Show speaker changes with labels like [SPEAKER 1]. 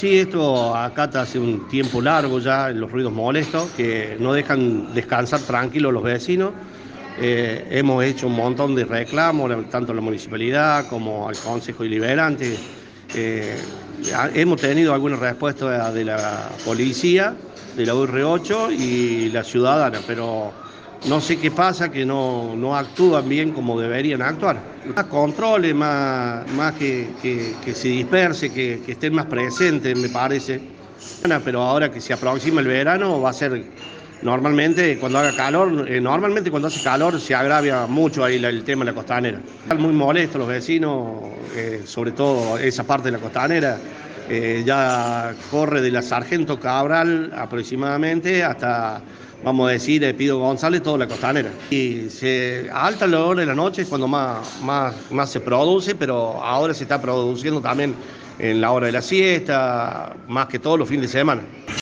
[SPEAKER 1] Sí, esto acá hace un tiempo largo ya, los ruidos molestos que no dejan descansar tranquilos los vecinos. Hemos hecho un montón de reclamos, tanto a la municipalidad como al Consejo Deliberante. Eh, Hemos tenido alguna respuesta de la policía, de la UR8 y la ciudadana, pero no sé qué pasa, que no actúan bien como deberían actuar. Más controles, más que se disperse, que estén más presentes, me parece. Pero ahora que se aproxima el verano va a ser normalmente cuando haga calor, normalmente cuando hace calor se agravia mucho ahí el tema de la costanera. Están muy molestos los vecinos, sobre todo esa parte de la costanera. Ya corre de la Sargento Cabral aproximadamente hasta, vamos a decir, Pido González, toda la costanera. Y a alta hora de la noche es cuando más se produce, pero ahora se está produciendo también en la hora de la siesta, más que todos los fines de semana.